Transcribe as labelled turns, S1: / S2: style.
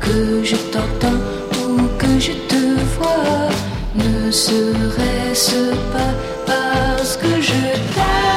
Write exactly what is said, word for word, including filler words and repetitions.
S1: que je t'entends ou que je te vois, ne serait-ce pas parce que je t'aime?